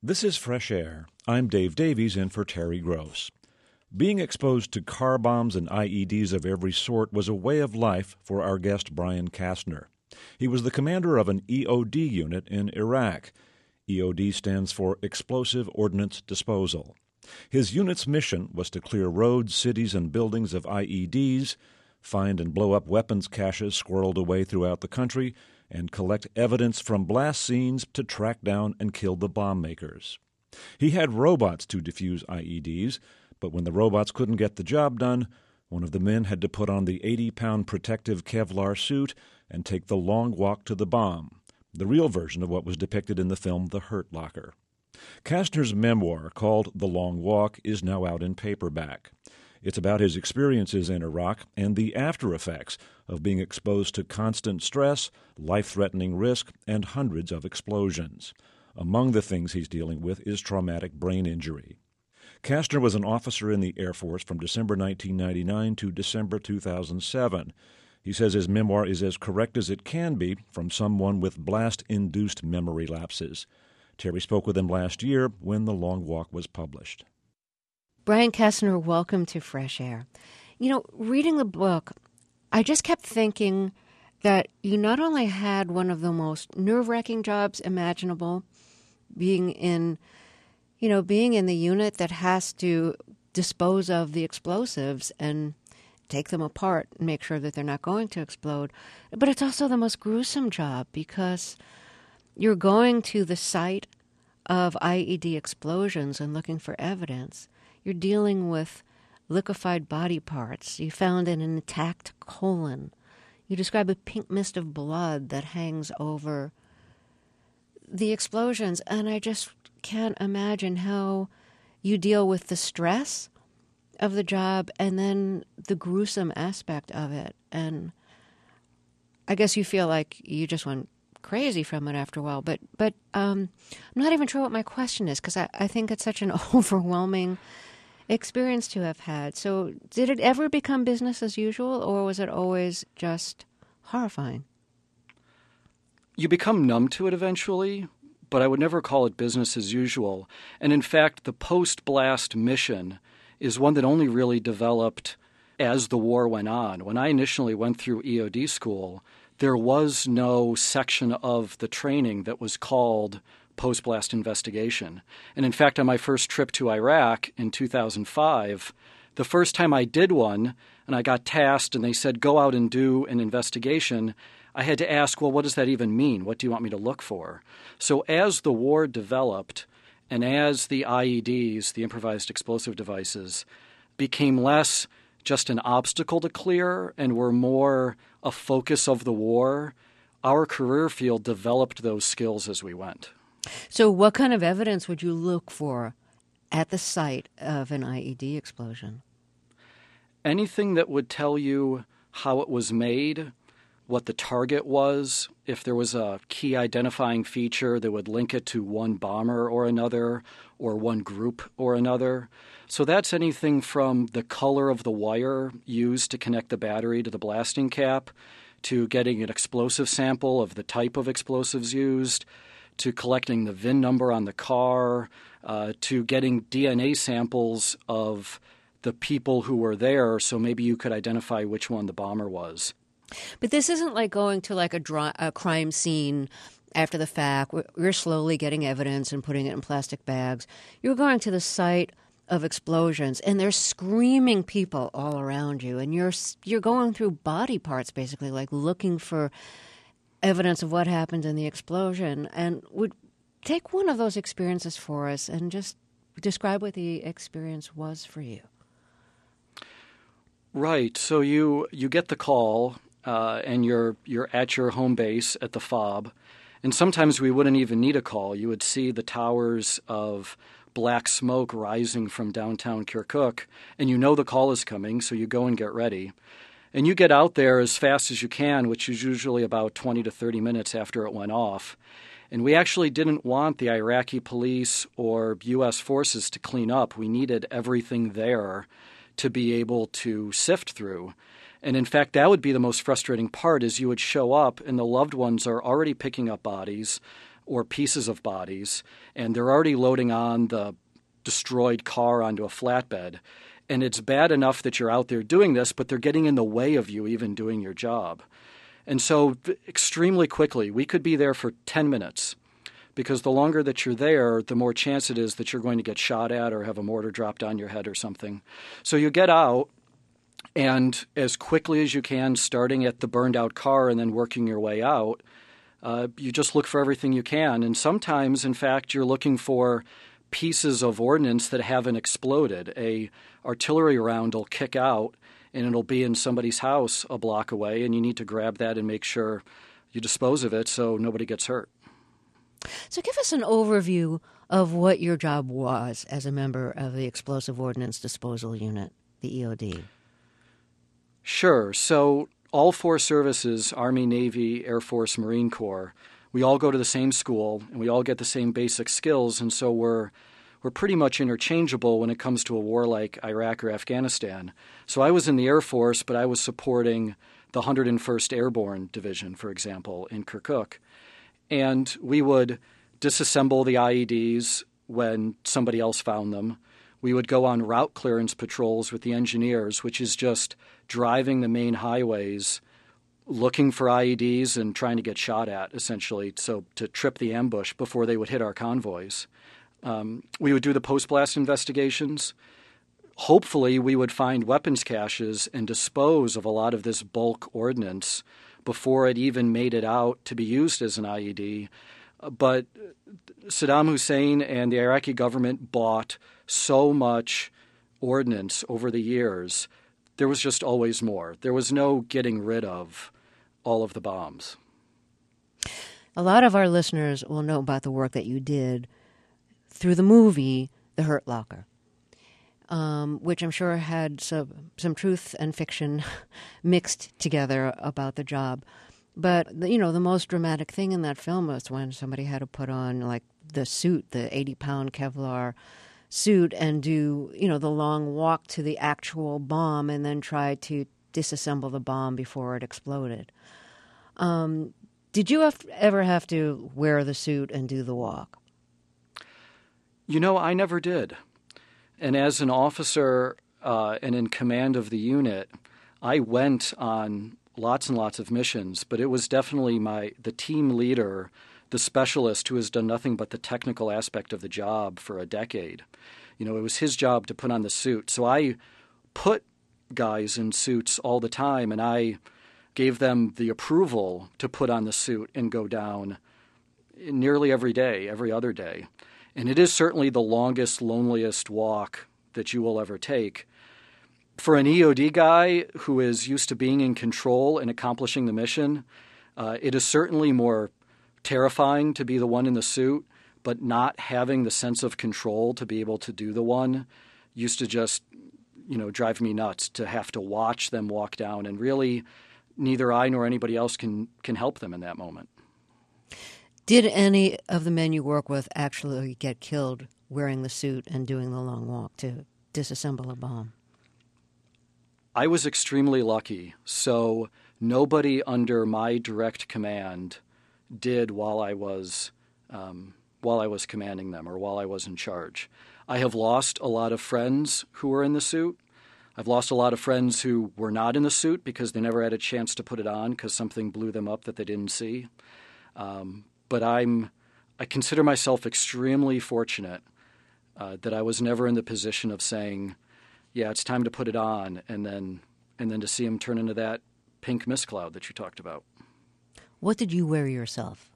This is Fresh Air. I'm Dave Davies in for Terry Gross. Being exposed to car bombs and IEDs of every sort was a way of life for our guest Brian Kastner. He was the commander of an EOD unit in Iraq. EOD stands for Explosive Ordnance Disposal. His unit's mission was to clear roads, cities, and buildings of IEDs, find and blow up weapons caches squirreled away throughout the country, and collect evidence from blast scenes to track down and kill the bomb makers. He had robots to defuse IEDs, but when the robots couldn't get the job done, one of the men had to put on the 80-pound protective Kevlar suit and take the long walk to the bomb, the real version of what was depicted in the film The Hurt Locker. Kastner's memoir, called The Long Walk, is now out in paperback. It's about his experiences in Iraq and the after effects of being exposed to constant stress, life-threatening risk, and hundreds of explosions. Among the things he's dealing with is traumatic brain injury. Kastner was an officer in the Air Force from December 1999 to December 2007. He says his memoir is as correct as it can be from someone with blast-induced memory lapses. Terry spoke with him last year when The Long Walk was published. Brian Kastner, welcome to Fresh Air. You know, reading the book, I just kept thinking that you not only had one of the most nerve-wracking jobs imaginable, being in the unit that has to dispose of the explosives and take them apart and make sure that they're not going to explode, but it's also the most gruesome job because you're going to the site of IED explosions and looking for evidence. You're dealing with liquefied body parts. You found an intact colon. You describe a pink mist of blood that hangs over the explosions. And I just can't imagine how you deal with the stress of the job and then the gruesome aspect of it. And I guess you feel like you just went crazy from it after a while. But I'm not even sure what my question is because I think it's such an overwhelming experience to have had. So did it ever become business as usual, or was it always just horrifying? You become numb to it eventually, but I would never call it business as usual. And in fact, the post-blast mission is one that only really developed as the war went on. When I initially went through EOD school, there was no section of the training that was called post-blast investigation. And in fact, on my first trip to Iraq in 2005, the first time I did one, and I got tasked and they said, go out and do an investigation, I had to ask, well, what does that even mean? What do you want me to look for? So as the war developed and as the IEDs, the improvised explosive devices, became less just an obstacle to clear and were more a focus of the war, our career field developed those skills as we went. So what kind of evidence would you look for at the site of an IED explosion? Anything that would tell you how it was made, what the target was, if there was a key identifying feature that would link it to one bomber or another, or one group or another. So that's anything from the color of the wire used to connect the battery to the blasting cap, to getting an explosive sample of the type of explosives used, to collecting the VIN number on the car, to getting DNA samples of the people who were there, so maybe you could identify which one the bomber was. But this isn't like going to like a crime scene after the fact. You're slowly getting evidence and putting it in plastic bags. You're going to the site of explosions, and there's screaming people all around you, and you're going through body parts, basically, like looking for evidence of what happened in the explosion. And would take one of those experiences for us and just describe what the experience was for you. Right. So you get the call, and you're at your home base at the FOB, and sometimes we wouldn't even need a call. You would see the towers of black smoke rising from downtown Kirkuk, and you know the call is coming, so you go and get ready. And you get out there as fast as you can, which is usually about 20 to 30 minutes after it went off. And we actually didn't want the Iraqi police or U.S. forces to clean up. We needed everything there to be able to sift through. And in fact, that would be the most frustrating part, is you would show up and the loved ones are already picking up bodies. or pieces of bodies, and they're already loading on the destroyed car onto a flatbed. And it's bad enough that you're out there doing this, but they're getting in the way of you even doing your job. And so extremely quickly, we could be there for 10 minutes, because the longer that you're there, the more chance it is that you're going to get shot at or have a mortar dropped on your head or something. So you get out, and as quickly as you can, starting at the burned out car and then working your way out, you just look for everything you can. And sometimes, in fact, you're looking for pieces of ordnance that haven't exploded. A artillery round will kick out, and it'll be in somebody's house a block away, and you need to grab that and make sure you dispose of it so nobody gets hurt. So give us an overview of what your job was as a member of the Explosive Ordnance Disposal Unit, the EOD. Sure. So all four services, Army, Navy, Air Force, Marine Corps, we all go to the same school, and we all get the same basic skills, and so we're pretty much interchangeable when it comes to a war like Iraq or Afghanistan. So I was in the Air Force, but I was supporting the 101st Airborne Division, for example, in Kirkuk. And we would disassemble the IEDs when somebody else found them. We would go on route clearance patrols with the engineers, which is just driving the main highways, looking for IEDs and trying to get shot at, essentially, so to trip the ambush before they would hit our convoys. We would do the post-blast investigations. Hopefully, we would find weapons caches and dispose of a lot of this bulk ordnance before it even made it out to be used as an IED. But Saddam Hussein and the Iraqi government bought so much ordnance over the years, there was just always more. There was no getting rid of all of the bombs. A lot of our listeners will know about the work that you did through the movie The Hurt Locker, which I'm sure had some truth and fiction mixed together about the job. But, the most dramatic thing in that film was when somebody had to put on, like, the suit, the 80-pound Kevlar suit, and do, the long walk to the actual bomb and then try to disassemble the bomb before it exploded. Did you ever have to wear the suit and do the walk? I never did. And as an officer and in command of the unit, I went on lots and lots of missions, but it was definitely the team leader, the specialist who has done nothing but the technical aspect of the job for a decade. It was his job to put on the suit. So I put guys in suits all the time, and I gave them the approval to put on the suit and go down nearly every day, every other day. And it is certainly the longest, loneliest walk that you will ever take. For an EOD guy who is used to being in control and accomplishing the mission, it is certainly more terrifying to be the one in the suit, but not having the sense of control to be able to do the one used to just, drive me nuts to have to watch them walk down. And really, neither I nor anybody else can help them in that moment. Did any of the men you work with actually get killed wearing the suit and doing the long walk to disassemble a bomb? I was extremely lucky. So nobody under my direct command did while I was commanding them or while I was in charge. I have lost a lot of friends who were in the suit. I've lost a lot of friends who were not in the suit because they never had a chance to put it on because something blew them up that they didn't see. But I consider myself extremely fortunate that I was never in the position of saying, yeah, it's time to put it on, and then to see him turn into that pink mist cloud that you talked about. What did you wear yourself?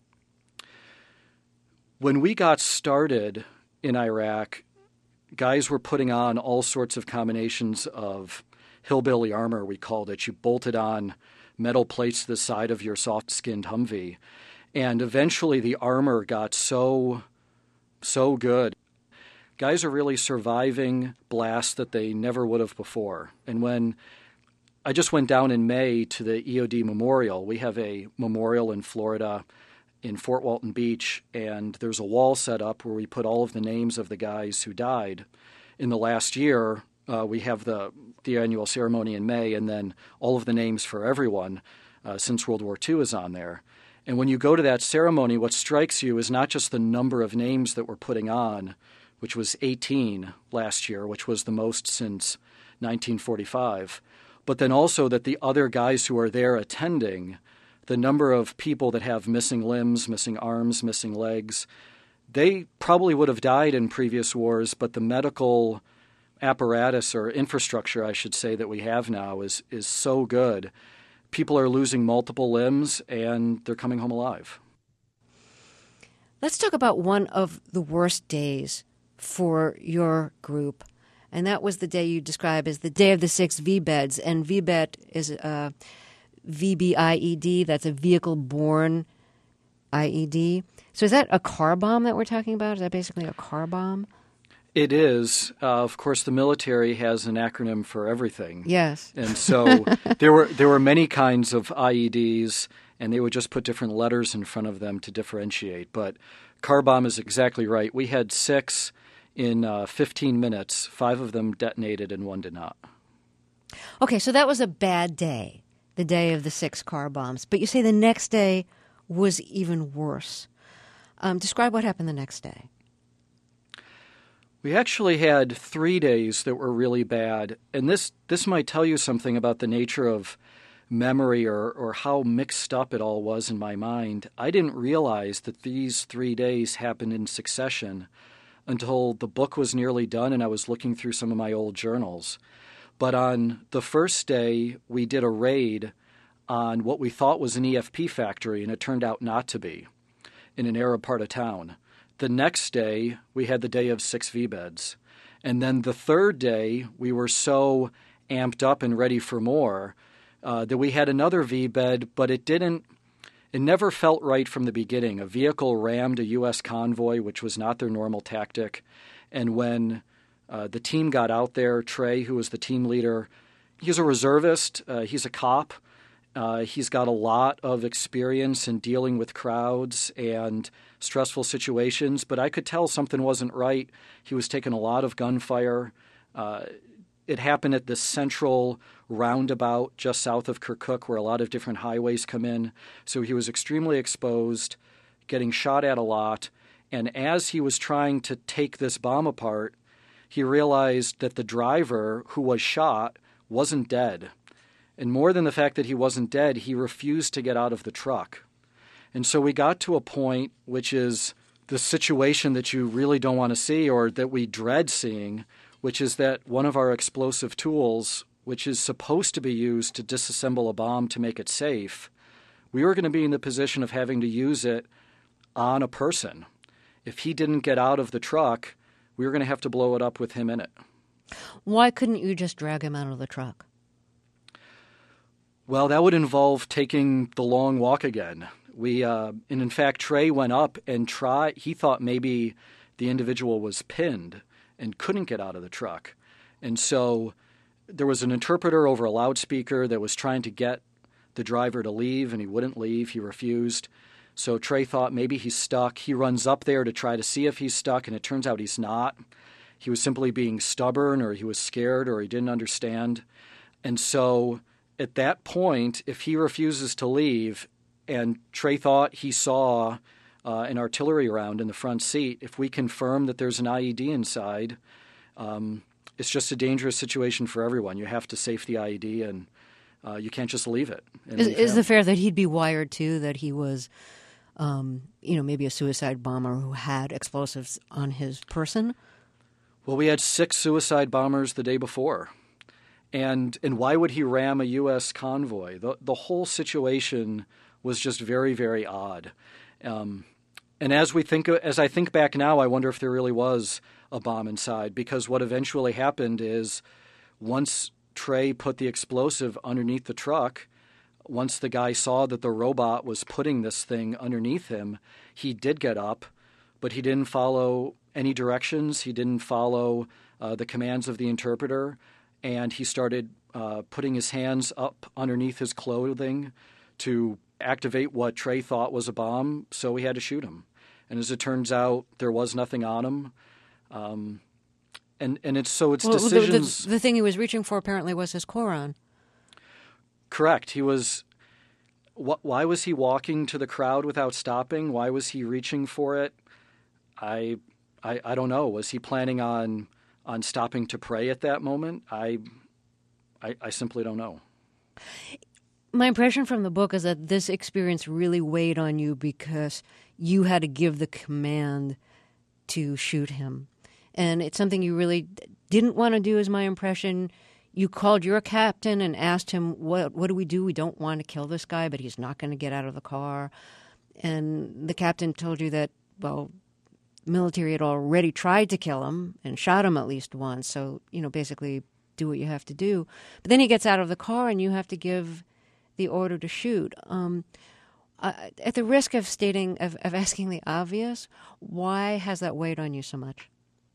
When we got started in Iraq, guys were putting on all sorts of combinations of hillbilly armor, we called it. You bolted on metal plates to the side of your soft-skinned Humvee. And eventually the armor got so good. Guys are really surviving blasts that they never would have before. And when I just went down in May to the EOD Memorial, we have a memorial in Florida in Fort Walton Beach, and there's a wall set up where we put all of the names of the guys who died. In the last year, we have the annual ceremony in May, and then all of the names for everyone since World War II is on there. And when you go to that ceremony, what strikes you is not just the number of names that we're putting on, which was 18 last year, which was the most since 1945, but then also that the other guys who are there attending, the number of people that have missing limbs, missing arms, missing legs, they probably would have died in previous wars, but the medical apparatus or infrastructure, I should say, that we have now is so good. People are losing multiple limbs, and they're coming home alive. Let's talk about one of the worst days for your group, and that was the day you describe as the day of the 6 VBEDs. And VBED is VBIED, that's a vehicle-borne IED. So is that a car bomb that we're talking about? Is that basically a car bomb? It is. Of course, the military has an acronym for everything. Yes. And so there were many kinds of IEDs, and they would just put different letters in front of them to differentiate. But car bomb is exactly right. We had 6 in 15 minutes. 5 of them detonated and 1 did not. Okay, so that was a bad day, the day of the 6 car bombs. But you say the next day was even worse. Describe what happened the next day. We actually had 3 days that were really bad, and this might tell you something about the nature of memory or how mixed up it all was in my mind. I didn't realize that these 3 days happened in succession until the book was nearly done and I was looking through some of my old journals. But on the first day, we did a raid on what we thought was an EFP factory, and it turned out not to be, in an Arab part of town. The next day, we had the day of 6 VBEDs. And then the third day, we were so amped up and ready for more that we had another VBED, but it never felt right from the beginning. A vehicle rammed a U.S. convoy, which was not their normal tactic. And when the team got out there, Trey, who was the team leader, he's a reservist, he's a cop. He's got a lot of experience in dealing with crowds and stressful situations, but I could tell something wasn't right. He was taking a lot of gunfire. It happened at this central roundabout just south of Kirkuk where a lot of different highways come in. So he was extremely exposed, getting shot at a lot. And as he was trying to take this bomb apart, he realized that the driver who was shot wasn't dead. And more than the fact that he wasn't dead, he refused to get out of the truck. And so we got to a point, which is the situation that you really don't want to see or that we dread seeing, which is that one of our explosive tools, which is supposed to be used to disassemble a bomb to make it safe, we were going to be in the position of having to use it on a person. If he didn't get out of the truck, we were going to have to blow it up with him in it. Why couldn't you just drag him out of the truck? Well, that would involve taking the long walk again. And in fact, Trey went up and he thought maybe the individual was pinned and couldn't get out of the truck. And so there was an interpreter over a loudspeaker that was trying to get the driver to leave, and he wouldn't leave. He refused. So Trey thought maybe he's stuck. He runs up there to try to see if he's stuck, and it turns out he's not. He was simply being stubborn, or he was scared, or he didn't understand. And so at that point, if he refuses to leave, and Trey thought he saw an artillery round in the front seat, if we confirm that there's an IED inside, it's just a dangerous situation for everyone. You have to safe the IED, and you can't just leave it. Is the fear that he'd be wired too, that he was, maybe a suicide bomber who had explosives on his person? Well, we had 6 suicide bombers the day before. And why would he ram a U.S. convoy? The whole situation was just very, very odd. And as I think back now, I wonder if there really was a bomb inside, because what eventually happened is once Trey put the explosive underneath the truck, once the guy saw that the robot was putting this thing underneath him, he did get up, but he didn't follow any directions. He didn't follow the commands of the interpreter, and he started putting his hands up underneath his clothing to activate what Trey thought was a bomb, so we had to shoot him. And as it turns out, there was nothing on him. Decisions. The thing he was reaching for apparently was his Quran. Correct. Why was he walking to the crowd without stopping? Why was he reaching for it? I don't know. Was he planning on stopping to pray at that moment? I simply don't know. My impression from the book is that this experience really weighed on you because you had to give the command to shoot him. And it's something you really didn't want to do, is my impression. You called your captain and asked him, what do we do? We don't want to kill this guy, but he's not going to get out of the car. And the captain told you that, well, the military had already tried to kill him and shot him at least once. So, basically do what you have to do. But then he gets out of the car and you have to give the order to shoot. At the risk of asking the obvious, why has that weighed on you so much?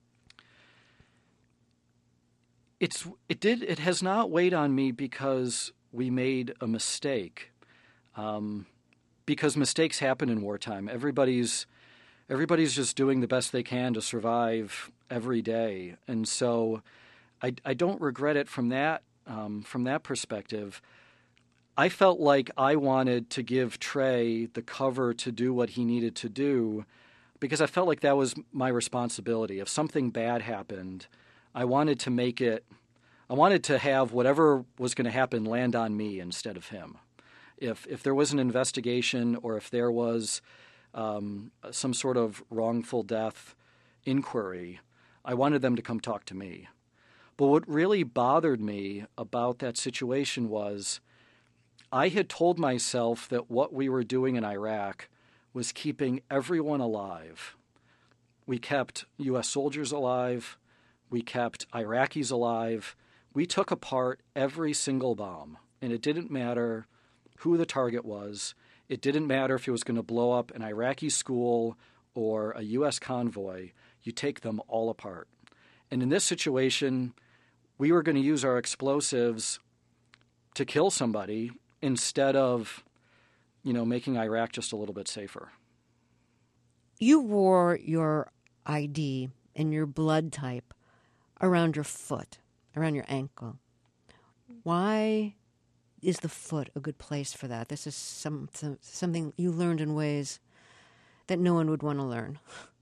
It has not weighed on me because we made a mistake. Because mistakes happen in wartime. Everybody's just doing the best they can to survive every day, and so I don't regret it from that perspective. I felt like I wanted to give Trey the cover to do what he needed to do because I felt like that was my responsibility. If something bad happened, I wanted to have whatever was going to happen land on me instead of him. If there was an investigation or if there was some sort of wrongful death inquiry, I wanted them to come talk to me. But what really bothered me about that situation was I had told myself that what we were doing in Iraq was keeping everyone alive. We kept U.S. soldiers alive. We kept Iraqis alive. We took apart every single bomb, and it didn't matter who the target was. It didn't matter if it was going to blow up an Iraqi school or a U.S. convoy. You take them all apart. And in this situation, we were going to use our explosives to kill somebody instead of, making Iraq just a little bit safer. You wore your ID and your blood type around your foot, around your ankle. Why is the foot a good place for that? This is something you learned in ways that no one would want to learn.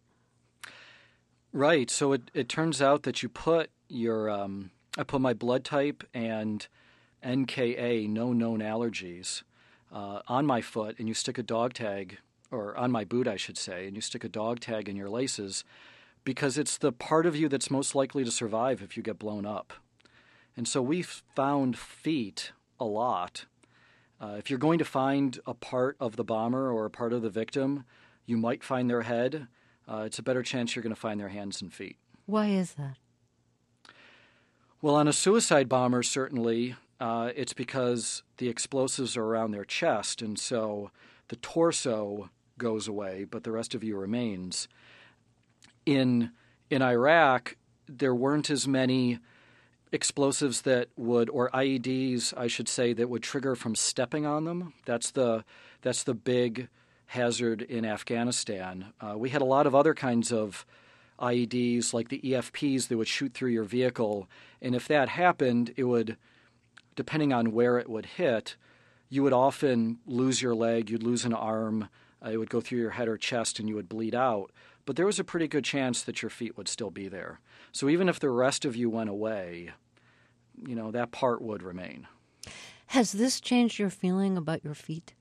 Right. So it turns out that you put your I put my blood type and NKA, no known allergies, on my foot, and you stick a dog tag, or on my boot, I should say, and you stick a dog tag in your laces because it's the part of you that's most likely to survive if you get blown up. And so we've found feet a lot. If you're going to find a part of the bomber or a part of the victim, you might find their head. It's a better chance you're going to find their hands and feet. Why is that? Well, on a suicide bomber, certainly, it's because the explosives are around their chest, and so the torso goes away, but the rest of you remains. In Iraq, there weren't as many explosives that would, or IEDs, I should say, that would trigger from stepping on them. That's the big hazard in Afghanistan. We had a lot of other kinds of IEDs, like the EFPs, that would shoot through your vehicle, and if that happened, it would, depending on where it would hit, you would often lose your leg, you'd lose an arm, it would go through your head or chest, and you would bleed out. But there was a pretty good chance that your feet would still be there. So even if the rest of you went away, that part would remain. Has this changed your feeling about your feet?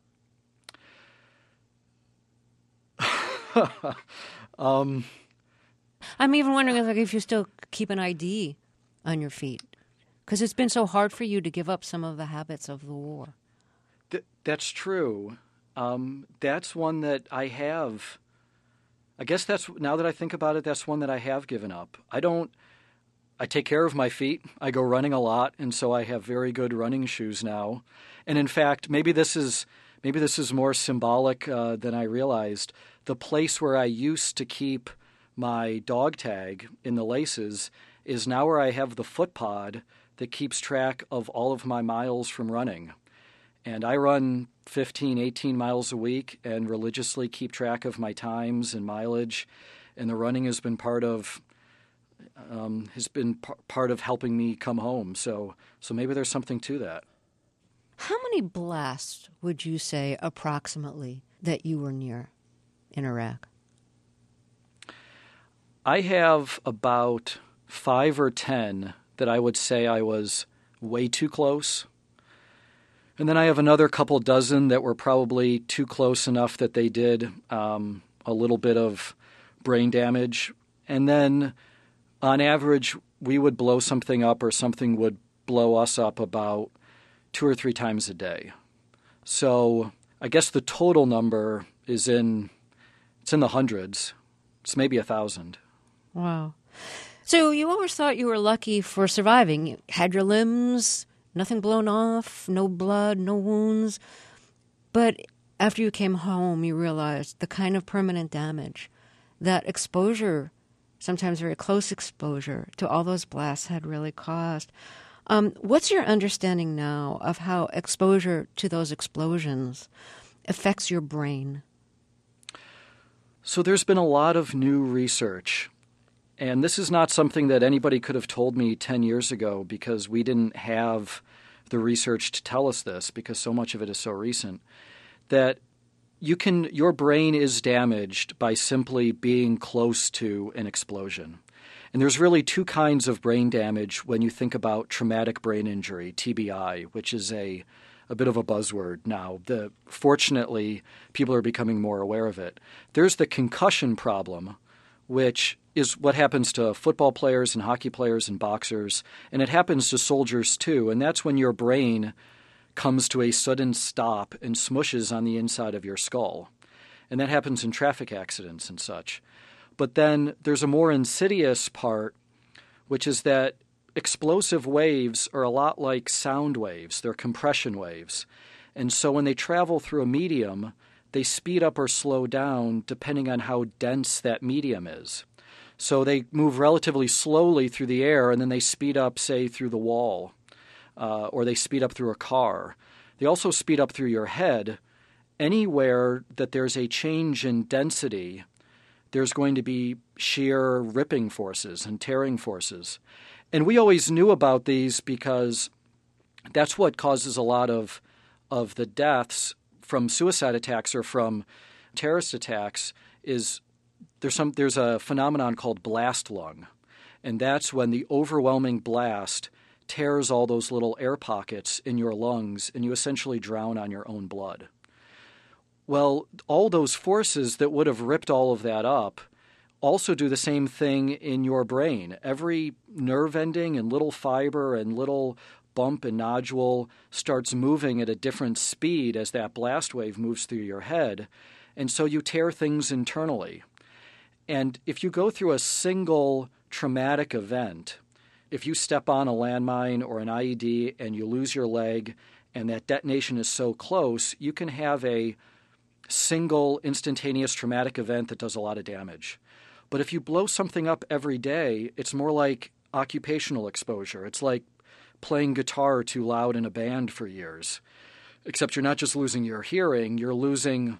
I'm even wondering if you still keep an ID on your feet, because it's been so hard for you to give up some of the habits of the war. That's true. That's one that I have. I guess now that I think about it, that's one that I have given up. I take care of my feet. I go running a lot, and so I have very good running shoes now. And in fact, maybe this is more symbolic than I realized. The place where I used to keep my dog tag in the laces is now where I have the foot pod that keeps track of all of my miles from running. And I run 15, 18 miles a week and religiously keep track of my times and mileage. And the running has been part of helping me come home. So maybe there's something to that. How many blasts would you say approximately that you were near in Iraq? I have about 5 or 10 that I would say I was way too close. And then I have another couple dozen that were probably too close enough that they did a little bit of brain damage. And then on average, we would blow something up or something would blow us up about 2 or 3 times a day. So I guess the total number is in the hundreds. It's maybe 1,000. Wow. So you always thought you were lucky for surviving. You had your limbs, nothing blown off, no blood, no wounds. But after you came home, you realized the kind of permanent damage that exposure, sometimes very close exposure to all those blasts had really caused. What's your understanding now of how exposure to those explosions affects your brain? So there's been a lot of new research. And this is not something that anybody could have told me 10 years ago because we didn't have the research to tell us this because so much of it is so recent, that your brain is damaged by simply being close to an explosion. And there's really 2 kinds of brain damage when you think about traumatic brain injury, TBI, which is a bit of a buzzword now. Fortunately, people are becoming more aware of it. There's the concussion problem, which is what happens to football players and hockey players and boxers, and it happens to soldiers too, and that's when your brain comes to a sudden stop and smushes on the inside of your skull. And that happens in traffic accidents and such. But then there's a more insidious part, which is that explosive waves are a lot like sound waves. They're compression waves. And so when they travel through a medium, they speed up or slow down depending on how dense that medium is. So they move relatively slowly through the air, and then they speed up, say, through the wall, or they speed up through a car. They also speed up through your head. Anywhere that there's a change in density, there's going to be shear ripping forces and tearing forces. And we always knew about these because that's what causes a lot of the deaths from suicide attacks or from terrorist attacks is there's a phenomenon called blast lung. And that's when the overwhelming blast tears all those little air pockets in your lungs and you essentially drown on your own blood. Well, all those forces that would have ripped all of that up also do the same thing in your brain. Every nerve ending and little fiber and little bump and nodule starts moving at a different speed as that blast wave moves through your head. And so you tear things internally. And if you go through a single traumatic event, if you step on a landmine or an IED and you lose your leg and that detonation is so close, you can have a single instantaneous traumatic event that does a lot of damage. But if you blow something up every day, it's more like occupational exposure. It's like playing guitar too loud in a band for years. Except you're not just losing your hearing, you're losing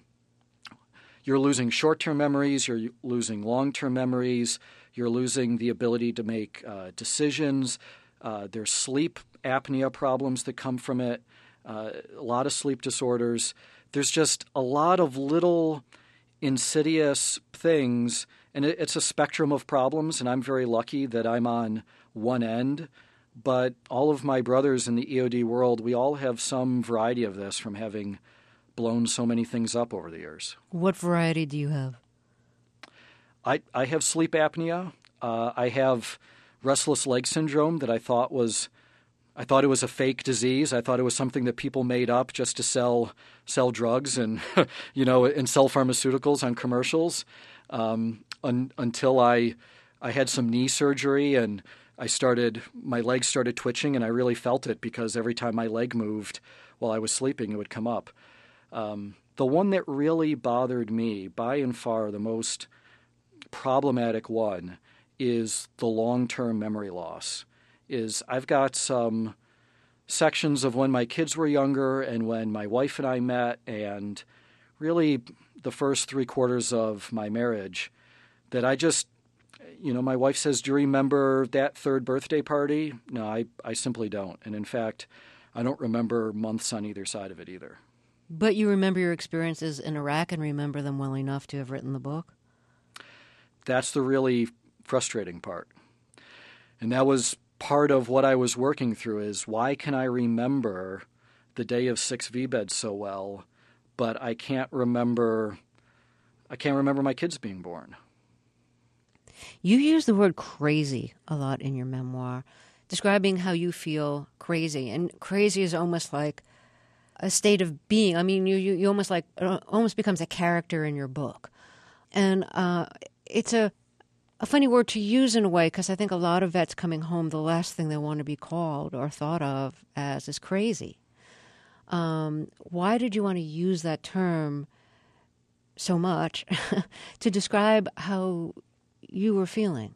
short-term memories, you're losing long-term memories, you're losing the ability to make decisions. There's sleep apnea problems that come from it, a lot of sleep disorders. There's just a lot of little insidious things, and it's a spectrum of problems, and I'm very lucky that I'm on one end. But all of my brothers in the EOD world, we all have some variety of this from having blown so many things up over the years. What variety do you have? I have sleep apnea. I have restless leg syndrome that I thought it was a fake disease. I thought it was something that people made up just to sell drugs and and sell pharmaceuticals on commercials. Until I had some knee surgery and my legs started twitching and I really felt it because every time my leg moved while I was sleeping, it would come up. The one that really bothered me, by and far the most problematic one, is the long-term memory loss. I've got some sections of when my kids were younger and when my wife and I met and really the first 3/4 of my marriage that I just, my wife says, "Do you remember that third birthday party?" No, I simply don't. And in fact, I don't remember months on either side of it either. But you remember your experiences in Iraq and remember them well enough to have written the book? That's the really frustrating part. And that was part of what I was working through is why can I remember the day of 6 VBED so well, but I can't remember my kids being born. You use the word crazy a lot in your memoir, describing how you feel crazy. And crazy is almost like a state of being. I mean, you almost like, almost becomes a character in your book. And it's a funny word to use in a way, because I think a lot of vets coming home, the last thing they want to be called or thought of as is crazy. Why did you want to use that term so much to describe how you were feeling?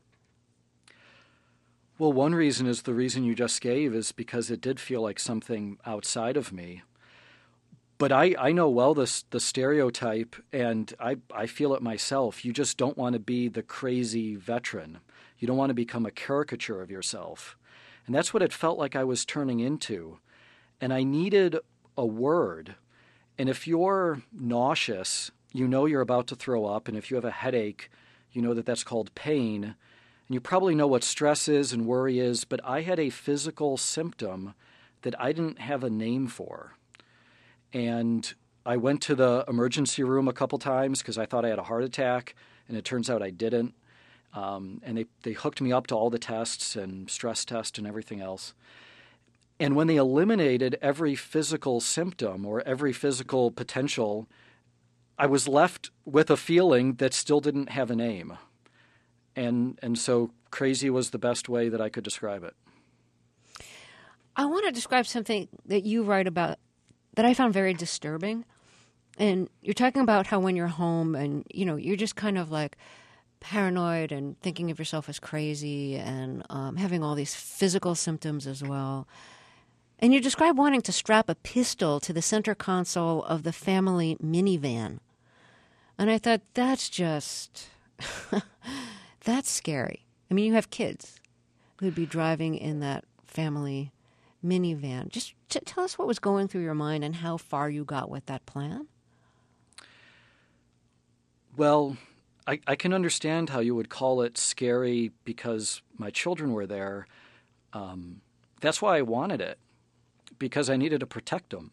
Well, one reason is the reason you just gave, is because it did feel like something outside of me. But I know well the stereotype, and I feel it myself. You just don't want to be the crazy veteran. You don't want to become a caricature of yourself. And that's what it felt like I was turning into. And I needed a word. And if you're nauseous, you know you're about to throw up. And if you have a headache, you know that that's called pain. And you probably know what stress is and worry is. But I had a physical symptom that I didn't have a name for. And I went to the emergency room a couple times because I thought I had a heart attack, and it turns out I didn't. And they hooked me up to all the tests and stress test and everything else. And when they eliminated every physical symptom or every physical potential, I was left with a feeling that still didn't have a name. And so crazy was the best way that I could describe it. I want to describe something that you write about that I found very disturbing. And you're talking about how when you're home and, you're just kind of like paranoid and thinking of yourself as crazy and having all these physical symptoms as well. And you describe wanting to strap a pistol to the center console of the family minivan. And I thought, that's just, that's scary. I mean, you have kids who'd be driving in that family minivan. Just tell us what was going through your mind and how far you got with that plan. Well, I can understand how you would call it scary because my children were there. That's why I wanted it, because I needed to protect them.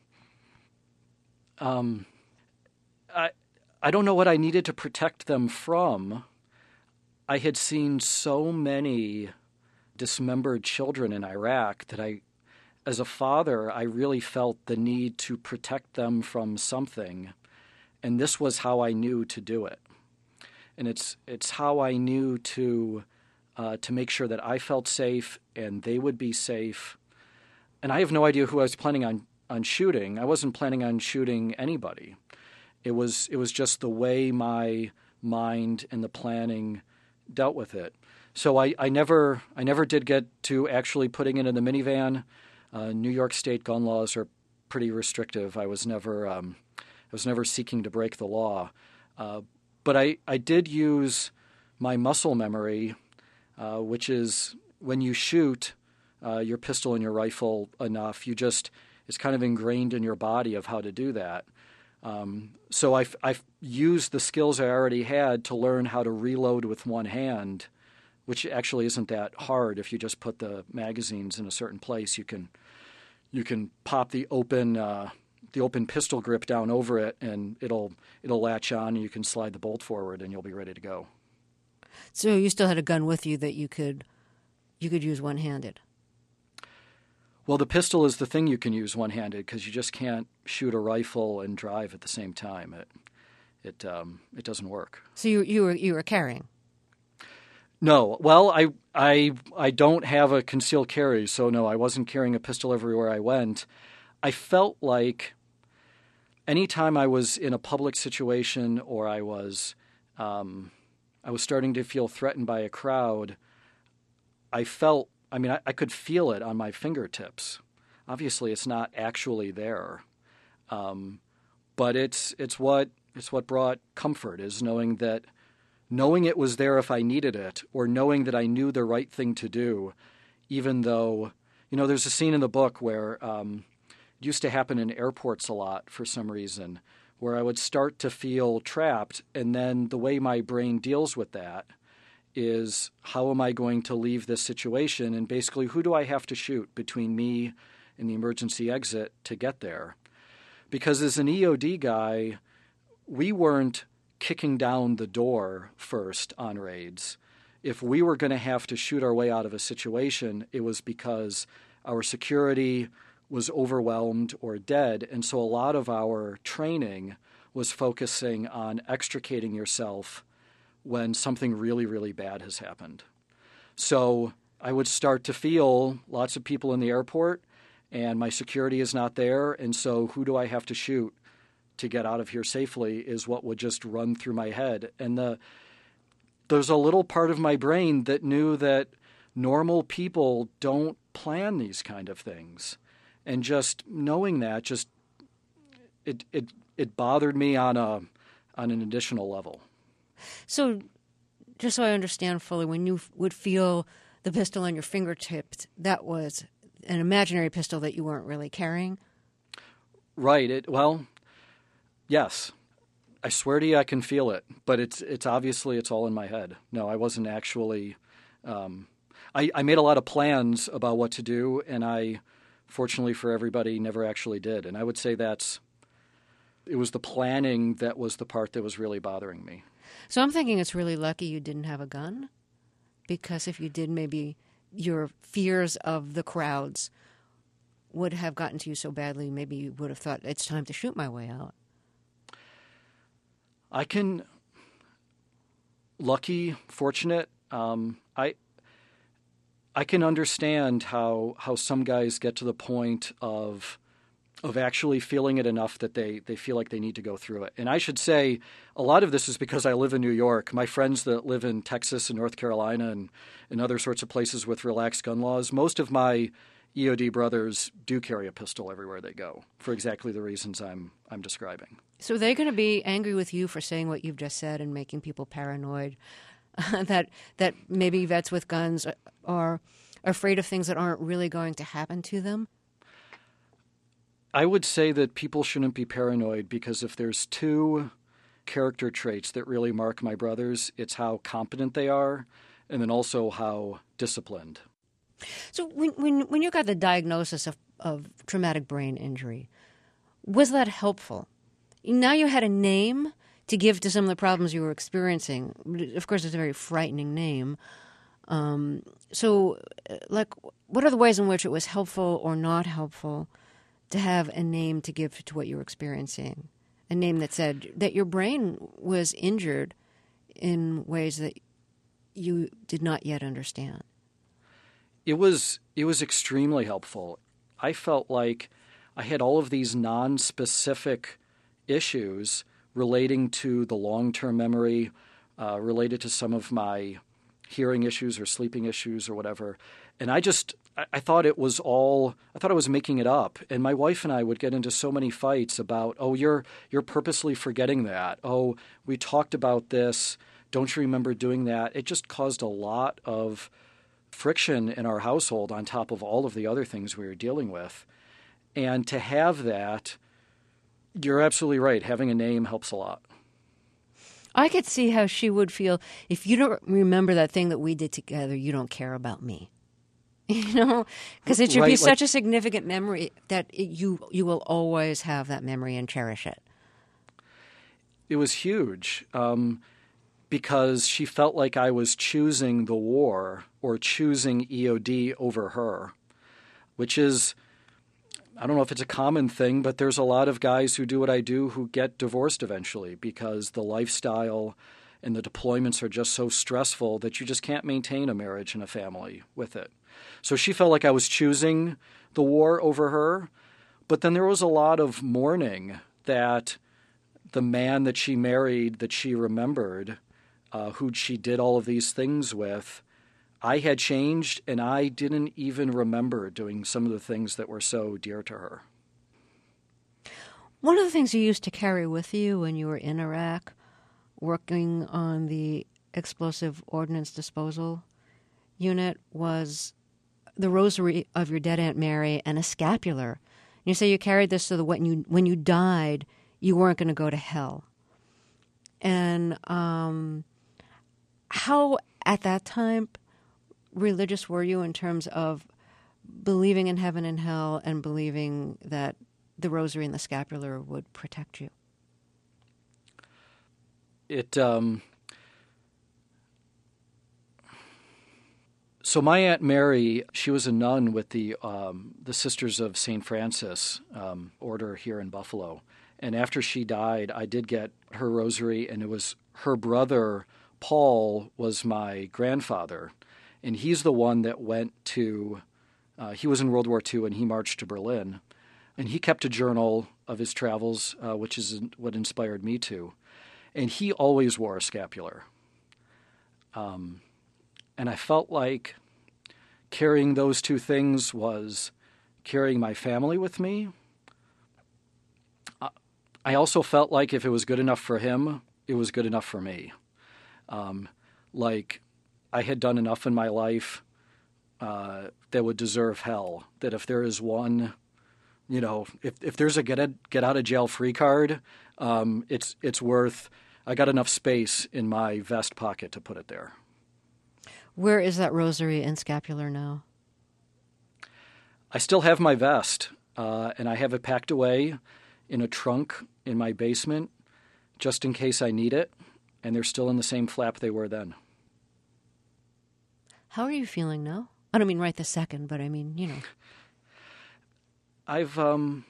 I don't know what I needed to protect them from. I had seen so many dismembered children in Iraq that as a father, I really felt the need to protect them from something. And this was how I knew to do it. And it's how I knew to make sure that I felt safe and they would be safe. And I have no idea who I was planning on shooting. I wasn't planning on shooting anybody. It was just the way my mind and the planning dealt with it. So I never did get to actually putting it in the minivan. New York State gun laws are pretty restrictive. I was never seeking to break the law, but I did use my muscle memory, which is when you shoot your pistol and your rifle enough, it's kind of ingrained in your body of how to do that. So I've used the skills I already had to learn how to reload with one hand, which actually isn't that hard. If you just put the magazines in a certain place, you can pop the open pistol grip down over it, and it'll latch on, and you can slide the bolt forward, and you'll be ready to go. So you still had a gun with you that you could use one-handed. Well, the pistol is the thing you can use one-handed because you just can't shoot a rifle and drive at the same time. It doesn't work. So you were carrying. No. Well, I don't have a concealed carry, so no, I wasn't carrying a pistol everywhere I went. I felt like anytime I was in a public situation or I was starting to feel threatened by a crowd, I could feel it on my fingertips. Obviously, it's not actually there, but it's what brought comfort, is knowing it was there if I needed it, or knowing that I knew the right thing to do, even though There's a scene in the book where it used to happen in airports a lot for some reason, where I would start to feel trapped, and then the way my brain deals with that is, how am I going to leave this situation, and basically who do I have to shoot between me and the emergency exit to get there? Because as an EOD guy, we weren't kicking down the door first on raids. If we were going to have to shoot our way out of a situation, it was because our security was overwhelmed or dead, and so a lot of our training was focusing on extricating yourself when something really, really bad has happened. So I would start to feel lots of people in the airport, and my security is not there, and so who do I have to shoot to get out of here safely is what would just run through my head. And there's a little part of my brain that knew that normal people don't plan these kind of things. And just knowing that, it bothered me on an additional level. So, just so I understand fully, when you would feel the pistol on your fingertips, that was an imaginary pistol that you weren't really carrying? Right. Yes. I swear to you, I can feel it, but it's obviously it's all in my head. No, I wasn't actually. I made a lot of plans about what to do, and I, fortunately for everybody, never actually did. And I would say it was the planning that was the part that was really bothering me. So I'm thinking it's really lucky you didn't have a gun, because if you did, maybe your fears of the crowds would have gotten to you so badly, maybe you would have thought, it's time to shoot my way out. Fortunate. I can understand how some guys get to the point of actually feeling it enough that they feel like they need to go through it. And I should say, a lot of this is because I live in New York. My friends that live in Texas and North Carolina and other sorts of places with relaxed gun laws, most of my EOD brothers do carry a pistol everywhere they go for exactly the reasons I'm describing. So they're going to be angry with you for saying what you've just said and making people paranoid, that maybe vets with guns are afraid of things that aren't really going to happen to them? I would say that people shouldn't be paranoid, because if there's two character traits that really mark my brothers, it's how competent they are and then also how disciplined. So when you got the diagnosis of traumatic brain injury, was that helpful? Now you had a name to give to some of the problems you were experiencing. Of course, it's a very frightening name. So, what are the ways in which it was helpful or not helpful to have a name to give to what you were experiencing? A name that said that your brain was injured in ways that you did not yet understand. It was extremely helpful. I felt like I had all of these non-specific issues relating to the long-term memory, related to some of my hearing issues or sleeping issues or whatever. And I thought it was I thought I was making it up. And my wife and I would get into so many fights about, oh, you're purposely forgetting that. Oh, we talked about this. Don't you remember doing that? It just caused a lot of friction in our household on top of all of the other things we were dealing with. And to have that, you're absolutely right. Having a name helps a lot. I could see how she would feel if you don't remember that thing that we did together, you don't care about me. Because it should be such a significant memory that you will always have that memory and cherish it. It was huge because she felt like I was choosing the war or choosing EOD over her, which is, I don't know if it's a common thing, but there's a lot of guys who do what I do who get divorced eventually because the lifestyle and the deployments are just so stressful that you just can't maintain a marriage and a family with it. So she felt like I was choosing the war over her. But then there was a lot of mourning that the man that she married, that she remembered, who she did all of these things with, I had changed, and I didn't even remember doing some of the things that were so dear to her. One of the things you used to carry with you when you were in Iraq, working on the explosive ordnance disposal unit, was the rosary of your dead Aunt Mary and a scapular. You say you carried this so that when you died, you weren't going to go to hell. And how, at that time, religious were you in terms of believing in heaven and hell and believing that the rosary and the scapular would protect you? So my Aunt Mary, she was a nun with the Sisters of St. Francis order here in Buffalo. And after she died, I did get her rosary, and it was her brother, Paul, was my grandfather. And he's the one that went to, he was in World War II, and he marched to Berlin. And he kept a journal of his travels, which is what inspired me to. And he always wore a scapular. And I felt like carrying those two things was carrying my family with me. I also felt like if it was good enough for him, it was good enough for me. Like I had done enough in my life that would deserve hell. That if there is one, if there's a get out of jail free card, it's worth. I got enough space in my vest pocket to put it there. Where is that rosary and scapular now? I still have my vest, and I have it packed away in a trunk in my basement just in case I need it, and they're still in the same flap they were then. How are you feeling now? I don't mean right this second, but I mean, I've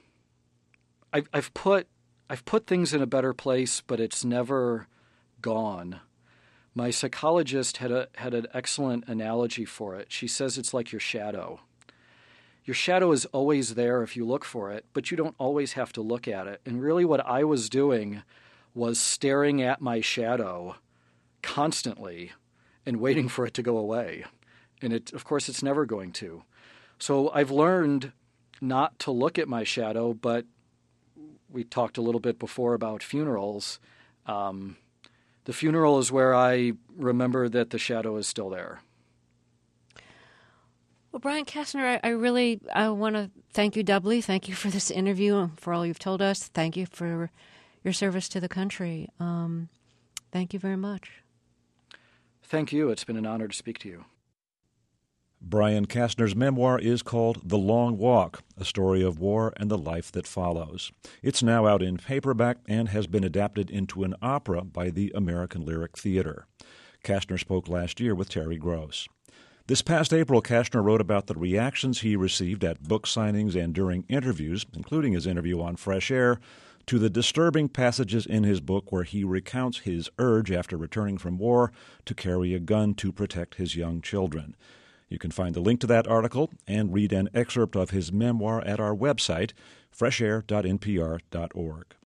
put things in a better place, but it's never gone. My psychologist had an excellent analogy for it. She says it's like your shadow. Your shadow is always there if you look for it, but you don't always have to look at it. And really what I was doing was staring at my shadow constantly and waiting for it to go away. And of course, it's never going to. So I've learned not to look at my shadow, but we talked a little bit before about funerals. The funeral is where I remember that the shadow is still there. Well, Brian Kastner, I want to thank you doubly. Thank you for this interview and for all you've told us. Thank you for your service to the country. Thank you very much. Thank you. It's been an honor to speak to you. Brian Kastner's memoir is called The Long Walk, a story of war and the life that follows. It's now out in paperback and has been adapted into an opera by the American Lyric Theater. Kastner spoke last year with Terry Gross. This past April, Kastner wrote about the reactions he received at book signings and during interviews, including his interview on Fresh Air, to the disturbing passages in his book where he recounts his urge after returning from war to carry a gun to protect his young children. You can find the link to that article and read an excerpt of his memoir at our website, freshair.npr.org.